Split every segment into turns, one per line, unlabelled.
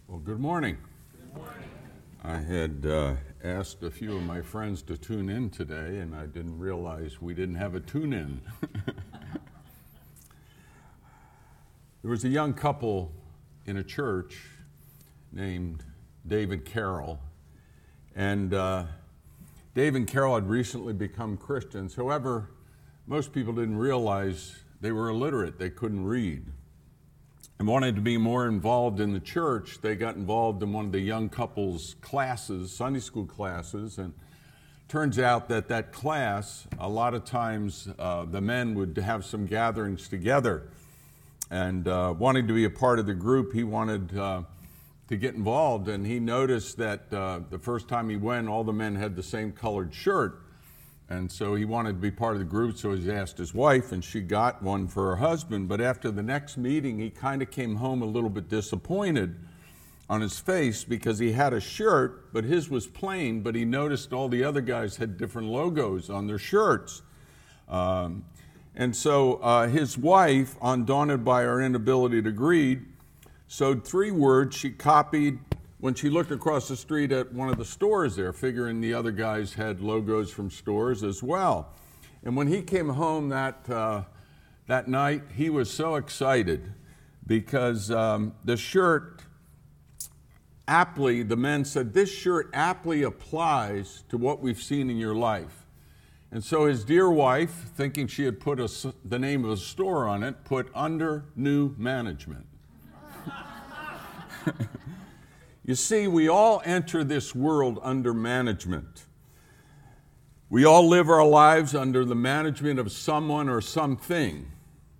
Well, good morning.
Good morning.
I had asked a few of my friends to tune in today, and I didn't realize we didn't have a tune-in. There was a young couple in a church named Dave and Carol, and Dave and Carol had recently become Christians. However, most people didn't realize they were illiterate. They couldn't read. And wanted to be more involved in the church. They got involved in one of the young couples' classes, Sunday school classes, and turns out that class, a lot of times the men would have some gatherings together. And wanting to be a part of the group, he wanted to get involved, and he noticed that the first time he went, all the men had the same colored shirt. And so he wanted to be part of the group, so he asked his wife, and she got one for her husband. But after the next meeting, he kind of came home a little bit disappointed on his face because he had a shirt, but his was plain, but he noticed all the other guys had different logos on their shirts. And so his wife, undaunted by our inability to read, sewed 3 words she copied when she looked across the street at one of the stores there, figuring the other guys had logos from stores as well. And when he came home that night, he was so excited because the shirt the men said, this shirt aptly applies to what we've seen in your life. And so his dear wife, thinking she had put the name of a store on it, put under new management. You see, we all enter this world under management. We all live our lives under the management of someone or something.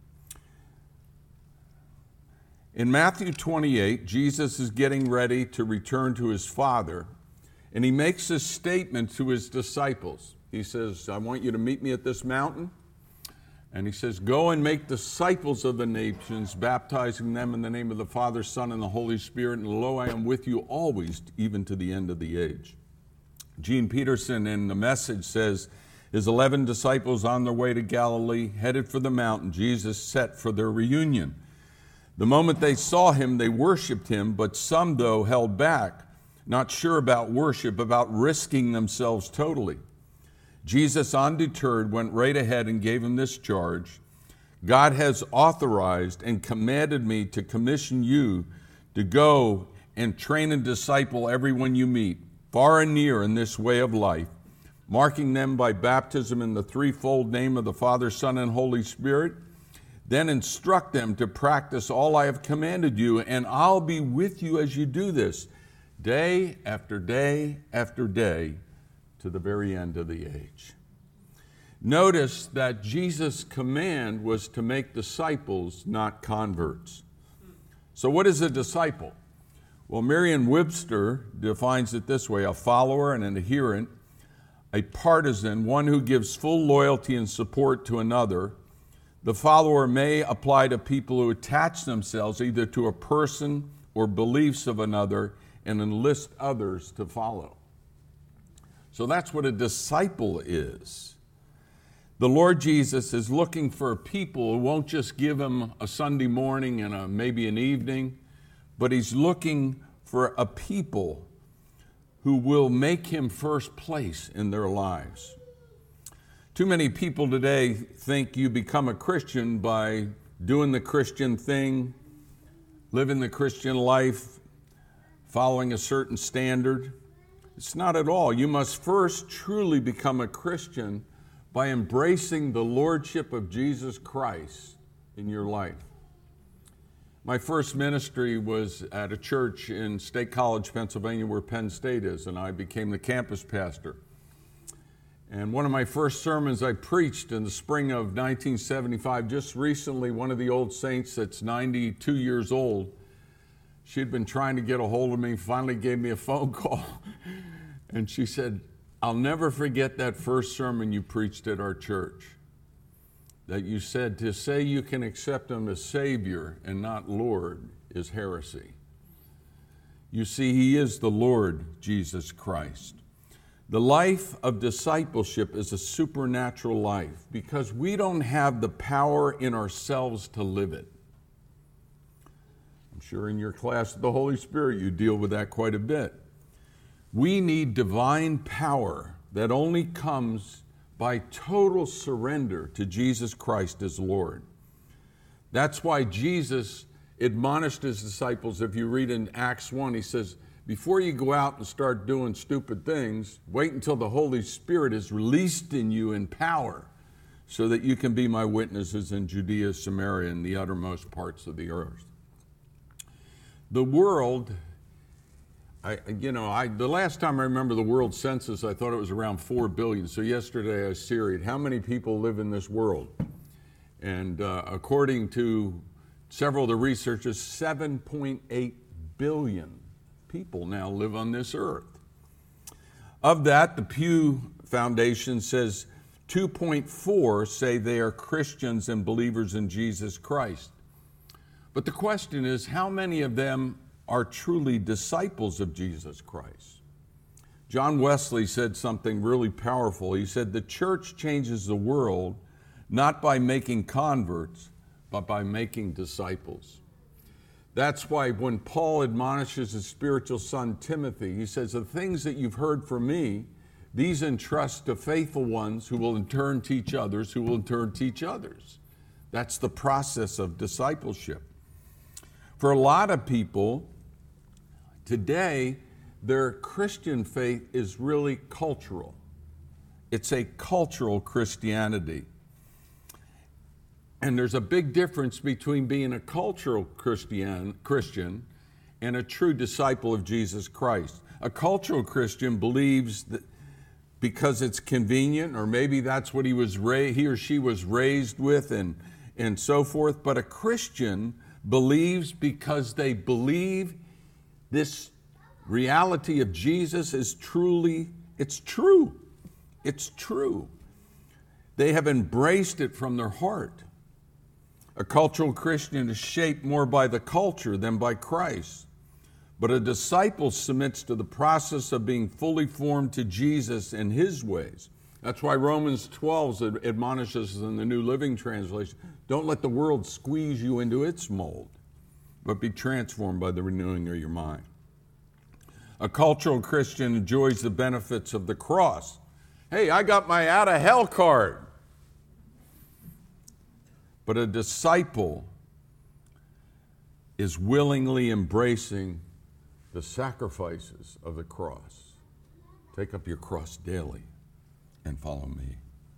In Matthew 28, Jesus is getting ready to return to his Father, and he makes this statement to his disciples. He says, I want you to meet me at this mountain. And he says, go and make disciples of the nations, baptizing them in the name of the Father, Son, and the Holy Spirit. And lo, I am with you always, even to the end of the age. Gene Peterson in The Message says, his 11 disciples on their way to Galilee, headed for the mountain Jesus set for their reunion. The moment they saw him, they worshiped him, but some, though, held back, not sure about worship, about risking themselves totally. Jesus, undeterred, went right ahead and gave him this charge. God has authorized and commanded me to commission you to go and train and disciple everyone you meet, far and near in this way of life, marking them by baptism in the threefold name of the Father, Son, and Holy Spirit. Then instruct them to practice all I have commanded you, and I'll be with you as you do this, day after day after day, to the very end of the age. Notice that Jesus' command was to make disciples, not converts. So what is a disciple? Well, Merriam-Webster defines it this way: a follower and an adherent, a partisan, one who gives full loyalty and support to another. The follower may apply to people who attach themselves either to a person or beliefs of another and enlist others to follow. So that's what a disciple is. The Lord Jesus is looking for people who won't just give him a Sunday morning and maybe an evening, but he's looking for a people who will make him first place in their lives. Too many people today think you become a Christian by doing the Christian thing, living the Christian life, following a certain standard. It's not at all. You must first truly become a Christian by embracing the Lordship of Jesus Christ in your life. My first ministry was at a church in State College, Pennsylvania, where Penn State is, and I became the campus pastor. And one of my first sermons I preached in the spring of 1975, just recently, one of the old saints that's 92 years old, she'd been trying to get a hold of me, finally gave me a phone call. And she said, I'll never forget that first sermon you preached at our church. That you said to say you can accept him as Savior and not Lord is heresy. You see, he is the Lord Jesus Christ. The life of discipleship is a supernatural life because we don't have the power in ourselves to live it. I'm sure in your class of the Holy Spirit you deal with that quite a bit. We need divine power that only comes by total surrender to Jesus Christ as Lord. That's why Jesus admonished his disciples. If you read in Acts 1, he says, before you go out and start doing stupid things, wait until the Holy Spirit is released in you in power so that you can be my witnesses in Judea, Samaria, and the uttermost parts of the earth. The world, the last time I remember the world census, I thought it was around 4 billion. So yesterday I seried, how many people live in this world? And according to several of the researchers, 7.8 billion people now live on this earth. Of that, the Pew Foundation says 2.4 say they are Christians and believers in Jesus Christ. But the question is, how many of them are truly disciples of Jesus Christ? John Wesley said something really powerful. He said, the church changes the world not by making converts, but by making disciples. That's why when Paul admonishes his spiritual son Timothy, he says, the things that you've heard from me, these entrust to faithful ones who will in turn teach others, who will in turn teach others. That's the process of discipleship. For a lot of people today, their Christian faith is really cultural. It's a cultural Christianity. And there's a big difference between being a cultural Christian and a true disciple of Jesus Christ. A cultural Christian believes that because it's convenient, or maybe that's what he or she was raised with and so forth. But a Christian believes because they believe this reality of Jesus is truly, it's true. It's true. They have embraced it from their heart. A cultural Christian is shaped more by the culture than by Christ. But a disciple submits to the process of being fully formed to Jesus and his ways. That's why Romans 12 admonishes us in the New Living Translation, don't let the world squeeze you into its mold, but be transformed by the renewing of your mind. A cultural Christian enjoys the benefits of the cross. Hey, I got my out of hell card. But a disciple is willingly embracing the sacrifices of the cross. Take up your cross daily and follow me.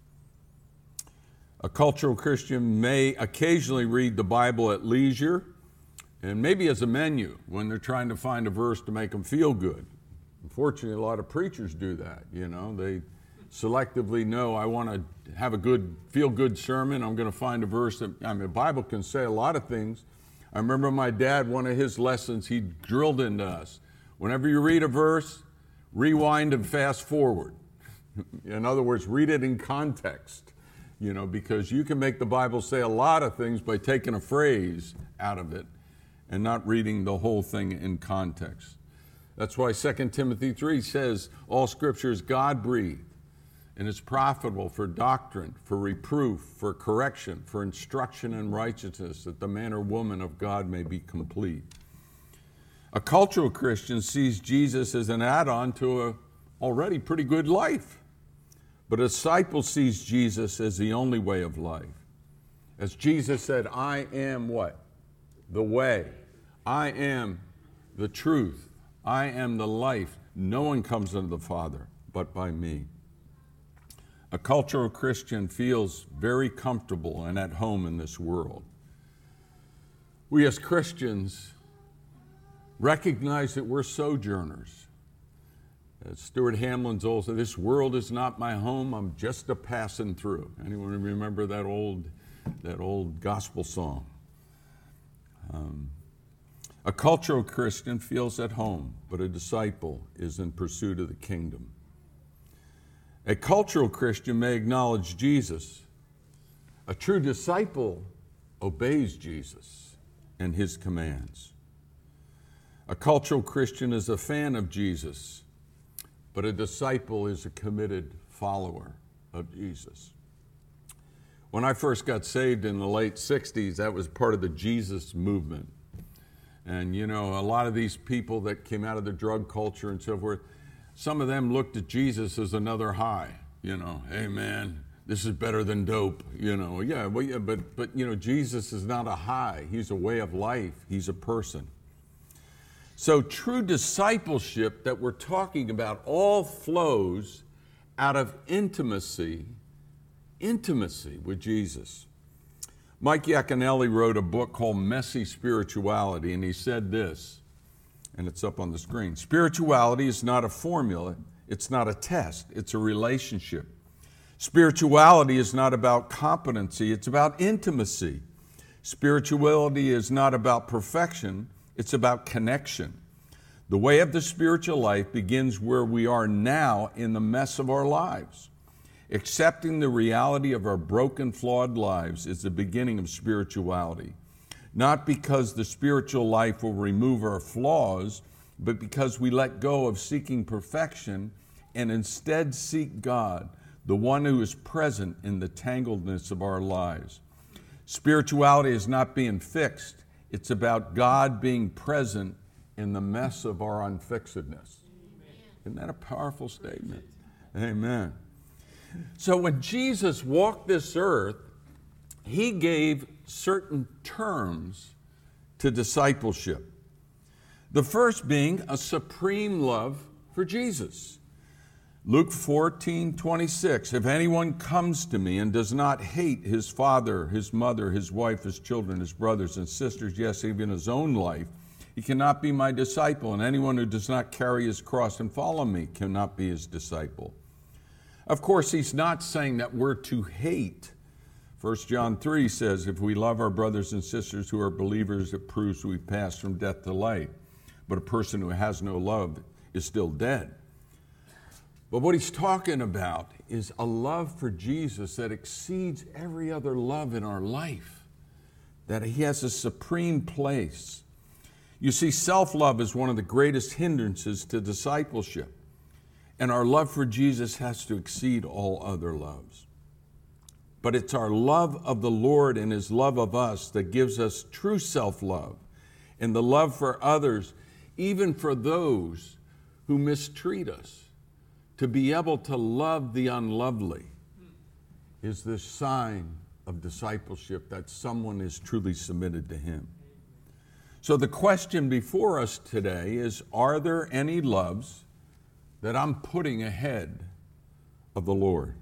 A cultural Christian may occasionally read the Bible at leisure and maybe as a menu when they're trying to find a verse to make them feel good. Unfortunately, a lot of preachers do that. They selectively know, I want to have a good, feel-good sermon. I'm going to find a verse the Bible can say a lot of things. I remember my dad, one of his lessons, he drilled into us. Whenever you read a verse, rewind and fast forward. In other words, read it in context, because you can make the Bible say a lot of things by taking a phrase out of it and not reading the whole thing in context. That's why 2 Timothy 3 says, all Scripture is God-breathed and is profitable for doctrine, for reproof, for correction, for instruction in righteousness, that the man or woman of God may be complete. A cultural Christian sees Jesus as an add-on to an already pretty good life. But a disciple sees Jesus as the only way of life. As Jesus said, I am what? The way. I am the truth. I am the life. No one comes unto the Father but by me. A cultural Christian feels very comfortable and at home in this world. We as Christians recognize that we're sojourners. As Stuart Hamlin's old said, this world is not my home, I'm just a passing through. Anyone remember that old gospel song? A cultural Christian feels at home, but a disciple is in pursuit of the kingdom. A cultural Christian may acknowledge Jesus. A true disciple obeys Jesus and his commands. A cultural Christian is a fan of Jesus, but a disciple is a committed follower of Jesus. When I first got saved in the late 60s, that was part of the Jesus movement. And, you know, a lot of these people that came out of the drug culture and so forth, some of them looked at Jesus as another high. You know, hey, man, this is better than dope. You know, but you know, Jesus is not a high. He's a way of life. He's a person. So true discipleship that we're talking about all flows out of intimacy with Jesus. Mike Yaconelli wrote a book called Messy Spirituality, and he said this, and it's up on the screen. Spirituality is not a formula, it's not a test, it's a relationship. Spirituality is not about competency, it's about intimacy. Spirituality is not about perfection, it's about connection. The way of the spiritual life begins where we are now in the mess of our lives. Accepting the reality of our broken, flawed lives is the beginning of spirituality. Not because the spiritual life will remove our flaws, but because we let go of seeking perfection and instead seek God, the one who is present in the tangledness of our lives. Spirituality is not being fixed. It's about God being present in the mess of our unfixedness. Isn't that a powerful statement? Amen. So when Jesus walked this earth, he gave certain terms to discipleship. The first being a supreme love for Jesus. Luke 14:26, if anyone comes to me and does not hate his father, his mother, his wife, his children, his brothers and sisters, yes, even his own life, he cannot be my disciple. And anyone who does not carry his cross and follow me cannot be his disciple. Of course, he's not saying that we're to hate. 1 John 3 says, if we love our brothers and sisters who are believers, it proves we've passed from death to life. But a person who has no love is still dead. But what he's talking about is a love for Jesus that exceeds every other love in our life, that he has a supreme place. You see, self-love is one of the greatest hindrances to discipleship. And our love for Jesus has to exceed all other loves. But it's our love of the Lord and his love of us that gives us true self-love and the love for others, even for those who mistreat us. To be able to love the unlovely is the sign of discipleship that someone is truly submitted to him. So the question before us today is, are there any loves that I'm putting ahead of the Lord?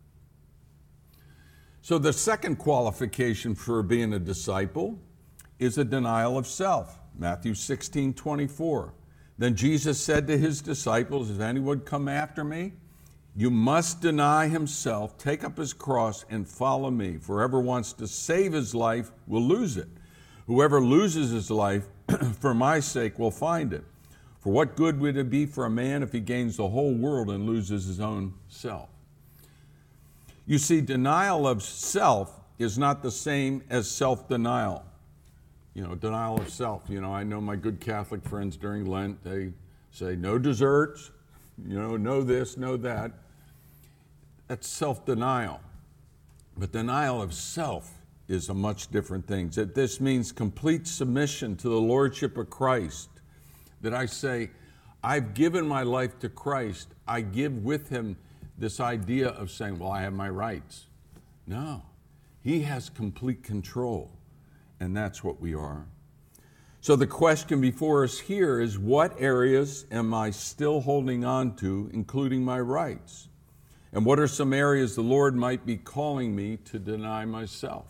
So the second qualification for being a disciple is a denial of self. Matthew 16:24. Then Jesus said to his disciples, if anyone come after me, you must deny himself, take up his cross, and follow me. For whoever wants to save his life will lose it. Whoever loses his life for my sake will find it. For what good would it be for a man if he gains the whole world and loses his own self? You see, denial of self is not the same as self-denial. Denial of self. I know my good Catholic friends during Lent, they say no desserts, no this, no that. That's self-denial. But denial of self is a much different thing. This means complete submission to the Lordship of Christ. That I say, I've given my life to Christ. I give with him this idea of saying, well, I have my rights. No, he has complete control. And that's what we are. So the question before us here is, what areas am I still holding on to, including my rights? And what are some areas the Lord might be calling me to deny myself?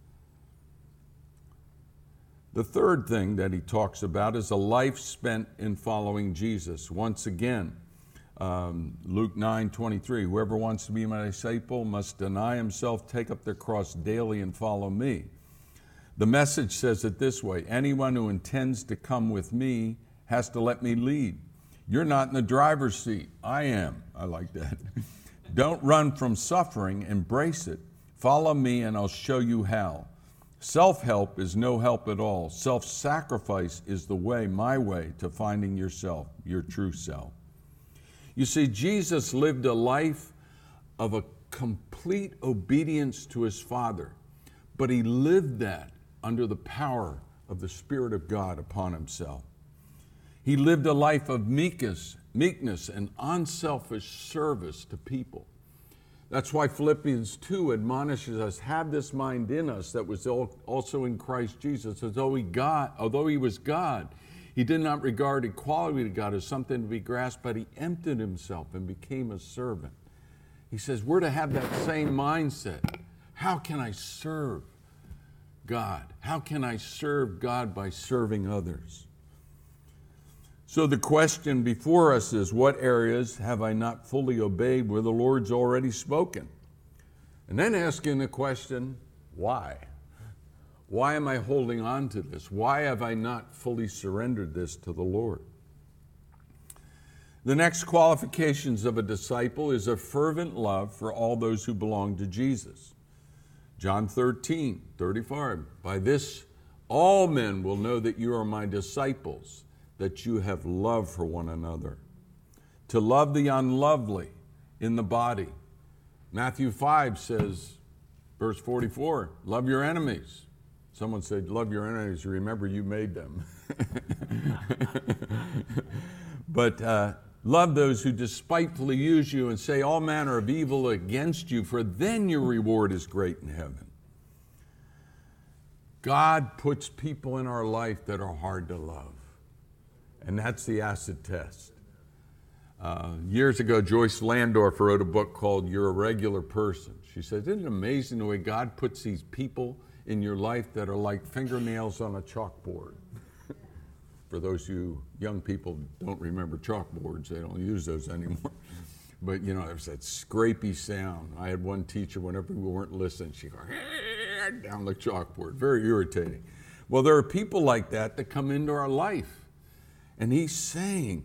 The third thing that he talks about is a life spent in following Jesus. Once again, Luke 9:23, whoever wants to be my disciple must deny himself, take up their cross daily and follow me. The Message says it this way, anyone who intends to come with me has to let me lead. You're not in the driver's seat. I am. I like that. Don't run from suffering, embrace it. Follow me and I'll show you how. Self-help is no help at all. Self-sacrifice is the way, my way, to finding yourself, your true self. You see, Jesus lived a life of a complete obedience to his Father, but he lived that under the power of the Spirit of God upon himself. He lived a life of meekness and unselfish service to people. That's why Philippians 2 admonishes us, have this mind in us that was also in Christ Jesus. Although he was God, he did not regard equality to God as something to be grasped, but he emptied himself and became a servant. He says we're to have that same mindset. How can I serve God? How can I serve God by serving others? So the question before us is, what areas have I not fully obeyed where the Lord's already spoken? And then asking the question, why? Why am I holding on to this? Why have I not fully surrendered this to the Lord? The next qualifications of a disciple is a fervent love for all those who belong to Jesus. John 13:35, by this all men will know that you are my disciples, that you have love for one another. To love the unlovely in the body. Matthew 5 says, verse 44, love your enemies. Someone said, love your enemies, remember you made them. But love those who despitefully use you and say all manner of evil against you, for then your reward is great in heaven. God puts people in our life that are hard to love. And that's the acid test. Years ago, Joyce Landorf wrote a book called You're a Regular Person. She said, isn't it amazing the way God puts these people in your life that are like fingernails on a chalkboard? For those of you young people who don't remember chalkboards, they don't use those anymore. But, you know, there's that scrapey sound. I had one teacher, whenever we weren't listening, she'd go down the chalkboard. Very irritating. Well, there are people like that that come into our life. And he's saying,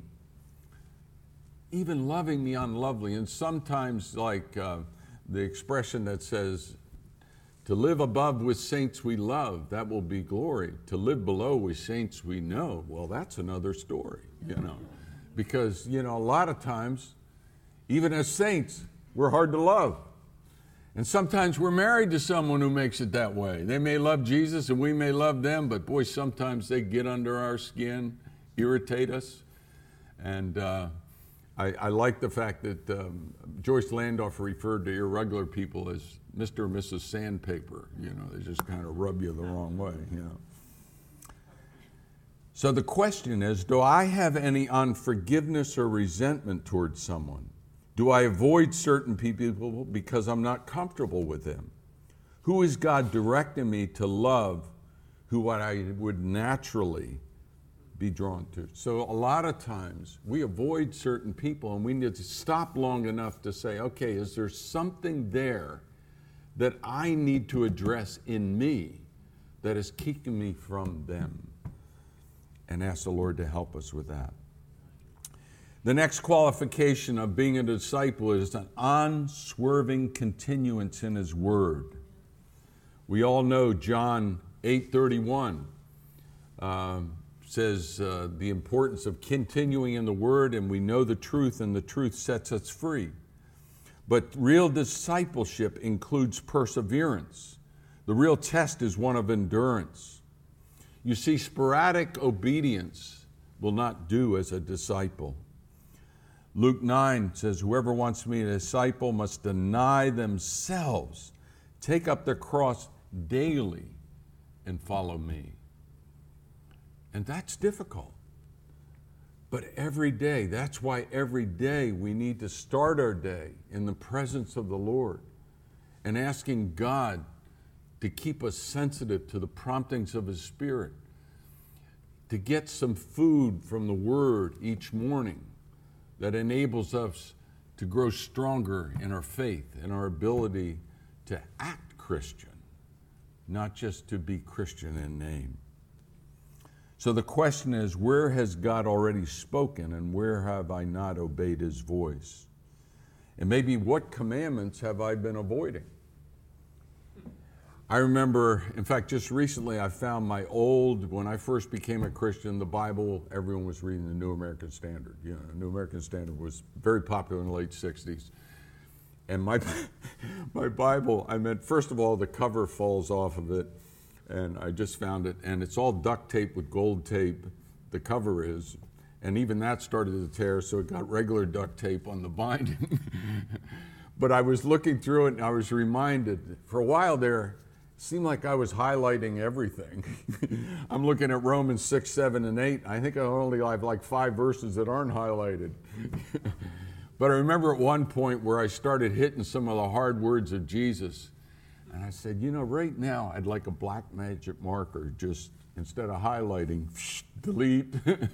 even loving the unlovely, and sometimes like the expression that says, to live above with saints we love, that will be glory. To live below with saints we know, well, that's another story, you know. Because, you know, a lot of times, even as saints, we're hard to love. And sometimes we're married to someone who makes it that way. They may love Jesus and we may love them, but boy, sometimes they get under our skin, irritate us. And I like the fact that Joyce Landorf referred to irregular people as Mr. and Mrs. Sandpaper. You know, they just kind of rub you the wrong way, you know. So the question is, do I have any unforgiveness or resentment towards someone? Do I avoid certain people because I'm not comfortable with them? Who is God directing me to love who I would naturally be drawn to? So a lot of times we avoid certain people, and we need to stop long enough to say, okay, is there something there that I need to address in me that is keeping me from them? And ask the Lord to help us with that. The next qualification of being a disciple is an unswerving continuance in His Word. We all know John 8:31 says the importance of continuing in the Word, and we know the truth, and the truth sets us free. But real discipleship includes perseverance. The real test is one of endurance. You see, sporadic obedience will not do as a disciple. Luke 9 says, whoever wants to be a disciple must deny themselves, take up their cross daily, and follow me. And that's difficult. But every day, that's why every day we need to start our day in the presence of the Lord and asking God to keep us sensitive to the promptings of His Spirit, to get some food from the Word each morning that enables us to grow stronger in our faith and our ability to act Christian, not just to be Christian in name. So the question is, where has God already spoken and where have I not obeyed His voice? And maybe what commandments have I been avoiding? I remember, in fact, just recently I found my when I first became a Christian, the Bible, everyone was reading the New American Standard. You know, New American Standard was very popular in the late 60s. And my Bible, first of all, the cover falls off of it. and I just found it, and it's all duct tape with gold tape, the cover is, and even that started to tear, so it got regular duct tape on the binding. But I was looking through it, and I was reminded, for a while there, it seemed like I was highlighting everything. I'm looking at Romans 6, 7, and 8. I think I only have like 5 verses that aren't highlighted. But I remember at one point where I started hitting some of the hard words of Jesus. And I said, right now I'd like a black magic marker, just instead of highlighting, delete.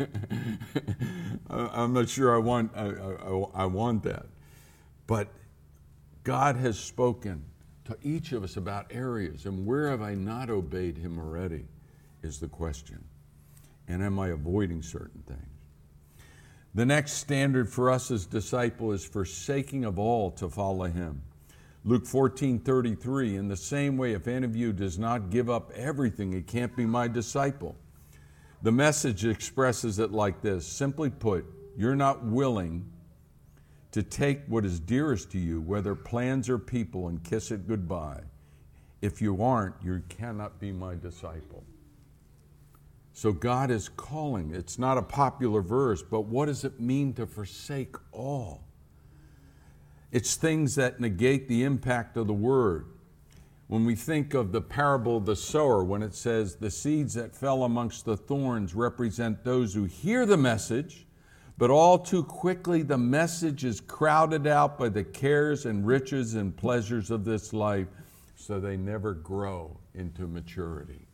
I'm not sure I want that. But God has spoken to each of us about areas, and where have I not obeyed him already is the question. And am I avoiding certain things? The next standard for us as disciples is forsaking of all to follow him. Luke 14:33, in the same way, if any of you does not give up everything, he can't be my disciple. The Message expresses it like this. Simply put, you're not willing to take what is dearest to you, whether plans or people, and kiss it goodbye. If you aren't, you cannot be my disciple. So God is calling. It's not a popular verse, but what does it mean to forsake all? It's things that negate the impact of the word. When we think of the parable of the sower, when it says the seeds that fell amongst the thorns represent those who hear the message, but all too quickly the message is crowded out by the cares and riches and pleasures of this life, so they never grow into maturity.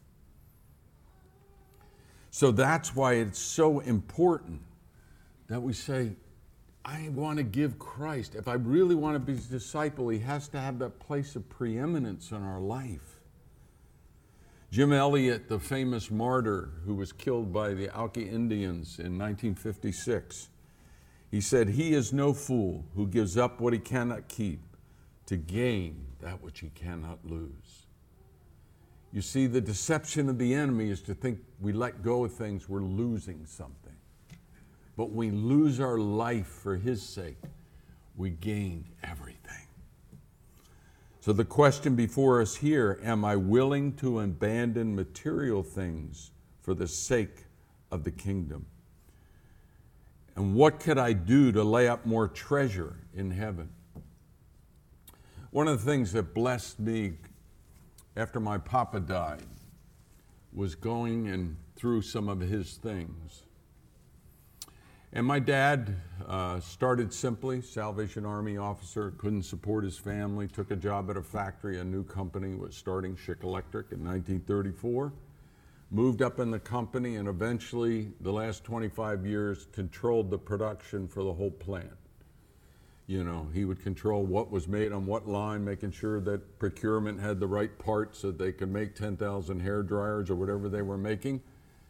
So that's why it's so important that we say, I want to give Christ. If I really want to be his disciple, he has to have that place of preeminence in our life. Jim Elliot, the famous martyr who was killed by the Auca Indians in 1956, he said, he is no fool who gives up what he cannot keep to gain that which he cannot lose. You see, the deception of the enemy is to think we let go of things, we're losing something. But when we lose our life for his sake, we gain everything. So the question before us here, am I willing to abandon material things for the sake of the kingdom? And what could I do to lay up more treasure in heaven? One of the things that blessed me after my papa died was going and through some of his things. And my dad started simply, Salvation Army officer, couldn't support his family, took a job at a factory, a new company was starting, Schick Electric, in 1934. Moved up in the company and eventually, the last 25 years, controlled the production for the whole plant. He would control what was made on what line, making sure that procurement had the right parts so that they could make 10,000 hair dryers or whatever they were making.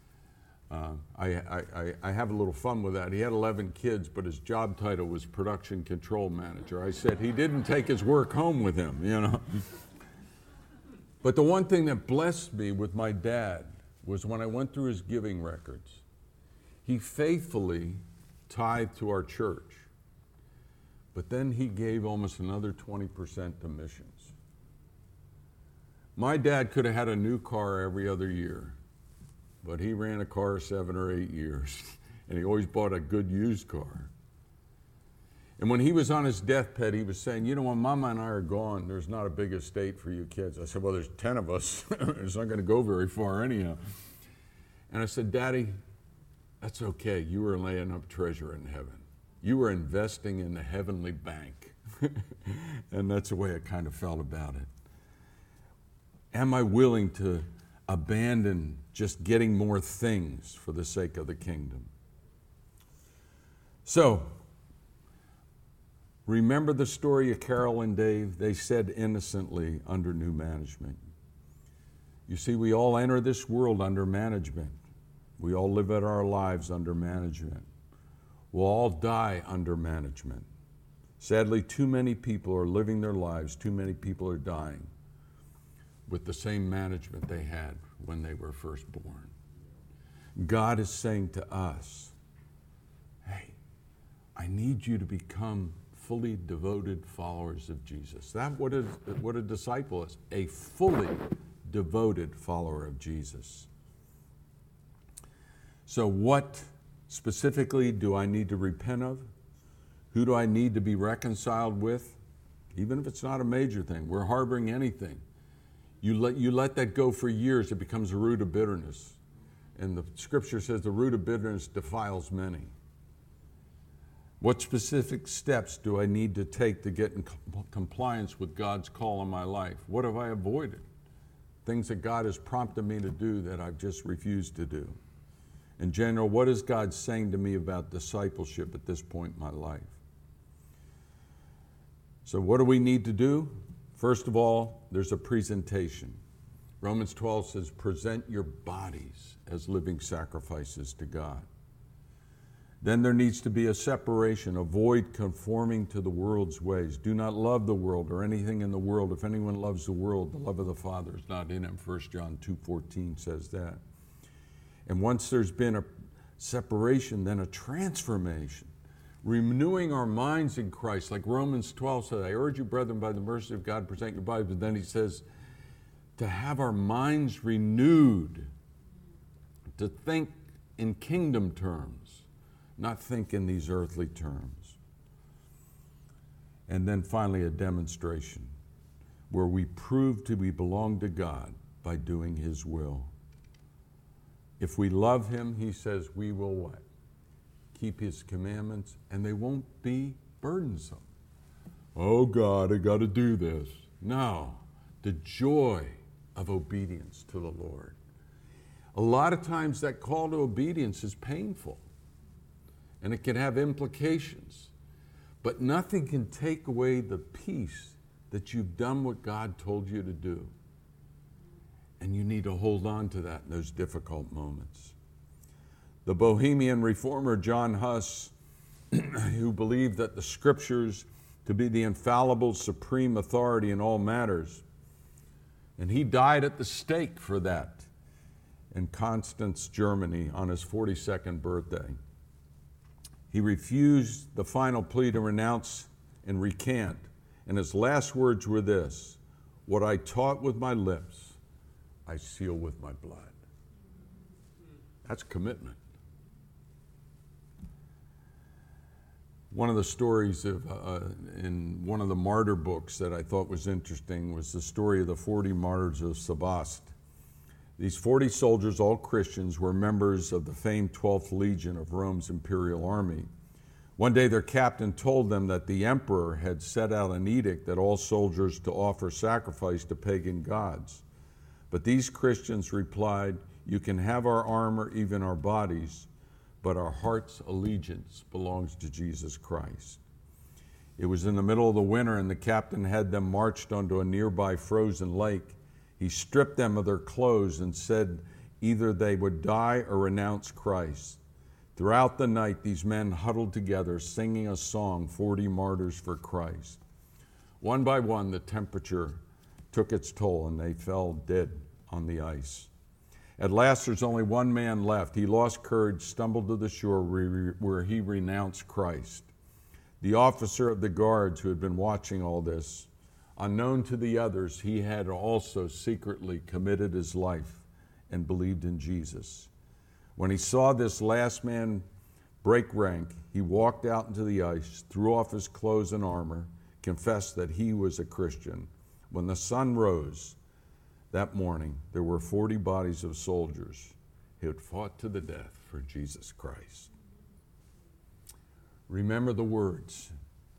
I have a little fun with that. He had 11 kids, but his job title was production control manager. I said he didn't take his work home with him, But the one thing that blessed me with my dad was when I went through his giving records, he faithfully tithed to our church. But then he gave almost another 20% to missions. My dad could have had a new car every other year, but he ran a car 7 or 8 years, and he always bought a good used car. And when he was on his deathbed, he was saying, when Mama and I are gone, there's not a big estate for you kids. I said, well, there's 10 of us. It's not going to go very far anyhow. And I said, Daddy, that's okay. You were laying up treasure in heaven. You were investing in the heavenly bank. And that's the way I kind of felt about it. Am I willing to abandon just getting more things for the sake of the kingdom? So, remember the story of Carol and Dave? They said innocently under new management. You see, we all enter this world under management. We all live out our lives under management. We'll all die under management. Sadly, too many people are living their lives, too many people are dying with the same management they had when they were first born. God is saying to us, hey, I need you to become fully devoted followers of Jesus. That's what a disciple is, a fully devoted follower of Jesus. So what specifically do I need to repent of? Who do I need to be reconciled with? Even if it's not a major thing, we're harboring anything. You let that go for years, it becomes a root of bitterness. And the scripture says the root of bitterness defiles many. What specific steps do I need to take to get in compliance with God's call on my life? What have I avoided? Things that God has prompted me to do that I've just refused to do. In general, what is God saying to me about discipleship at this point in my life? So what do we need to do? First of all, there's a presentation. Romans 12 says, present your bodies as living sacrifices to God. Then there needs to be a separation. Avoid conforming to the world's ways. Do not love the world or anything in the world. If anyone loves the world, the love of the Father is not in him. 1 John 2:14 says that. And once there's been a separation, then a transformation. Renewing our minds in Christ, like Romans 12 says, I urge you, brethren, by the mercy of God, present your bodies. But then he says, to have our minds renewed, to think in kingdom terms, not think in these earthly terms. And then finally, a demonstration where we prove we belong to God by doing his will. If we love him, he says, we will what? Keep his commandments, and they won't be burdensome. Oh God, I got to do this. No, the joy of obedience to the Lord. A lot of times that call to obedience is painful, and it can have implications, but nothing can take away the peace that you've done what God told you to do. And you need to hold on to that in those difficult moments. The Bohemian reformer John Huss, who believed that the scriptures to be the infallible supreme authority in all matters, and he died at the stake for that in Constance, Germany on his 42nd birthday. He refused the final plea to renounce and recant, and his last words were this: what I taught with my lips, I seal with my blood. That's commitment. One of the stories in one of the martyr books that I thought was interesting was the story of the 40 martyrs of Sebaste. These 40 soldiers, all Christians, were members of the famed 12th Legion of Rome's imperial army. One day their captain told them that the emperor had set out an edict that all soldiers to offer sacrifice to pagan gods. But these Christians replied, you can have our armor, even our bodies, but our heart's allegiance belongs to Jesus Christ. It was in the middle of the winter, and the captain had them marched onto a nearby frozen lake. He stripped them of their clothes and said either they would die or renounce Christ. Throughout the night, these men huddled together, singing a song, 40 Martyrs for Christ. One by one, the temperature took its toll, and they fell dead on the ice. At last, there's only one man left. He lost courage, stumbled to the shore where he renounced Christ. The officer of the guards who had been watching all this, unknown to the others, he had also secretly committed his life and believed in Jesus. When he saw this last man break rank, he walked out into the ice, threw off his clothes and armor, confessed that he was a Christian. When the sun rose that morning, there were 40 bodies of soldiers who had fought to the death for Jesus Christ. Remember the words,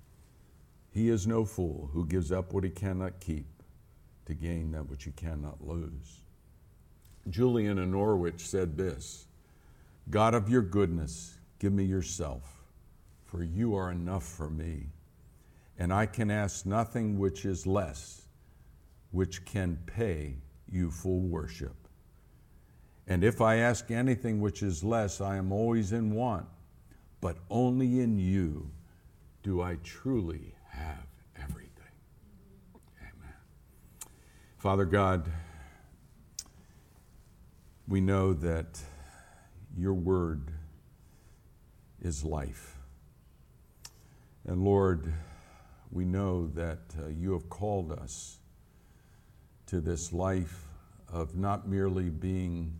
he is no fool who gives up what he cannot keep to gain that which he cannot lose. Julian in Norwich said this, God of your goodness, give me yourself, for you are enough for me, and I can ask nothing which is less, which can pay you full worship. And if I ask anything which is less, I am always in want, but only in you do I truly have everything. Amen. Father God, we know that your word is life. And Lord, we know that you have called us to this life of not merely being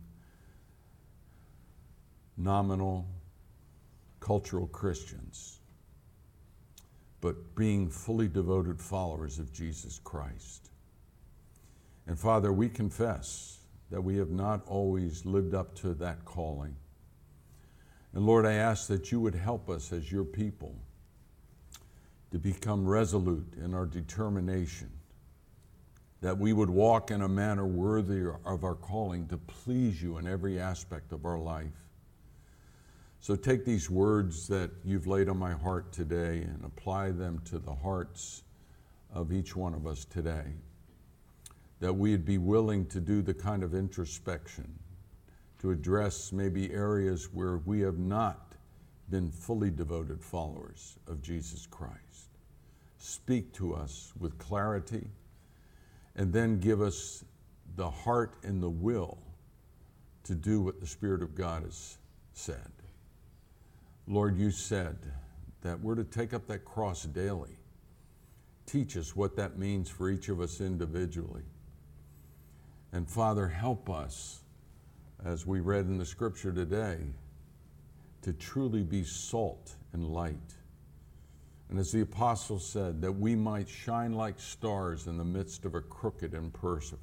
nominal cultural Christians, but being fully devoted followers of Jesus Christ. And Father, we confess that we have not always lived up to that calling. And Lord, I ask that you would help us as your people to become resolute in our determination, that we would walk in a manner worthy of our calling to please you in every aspect of our life. So take these words that you've laid on my heart today and apply them to the hearts of each one of us today, that we'd be willing to do the kind of introspection, to address maybe areas where we have not been fully devoted followers of Jesus Christ. Speak to us with clarity, and then give us the heart and the will to do what the Spirit of God has said. Lord, you said that we're to take up that cross daily. Teach us what that means for each of us individually. And Father, help us, as we read in the scripture today, to truly be salt and light. And as the apostle said, that we might shine like stars in the midst of a crooked and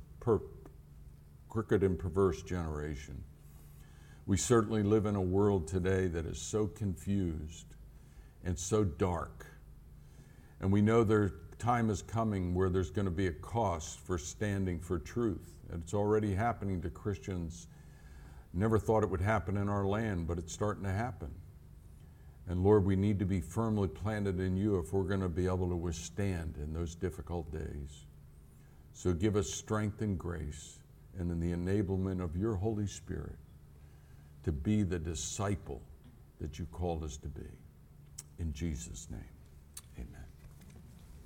perverse generation. We certainly live in a world today that is so confused and so dark. And we know time is coming where there's going to be a cost for standing for truth. And it's already happening to Christians. Never thought it would happen in our land, but it's starting to happen. And Lord, we need to be firmly planted in you if we're going to be able to withstand in those difficult days. So give us strength and grace, and in the enablement of your Holy Spirit, to be the disciple that you called us to be. In Jesus' name.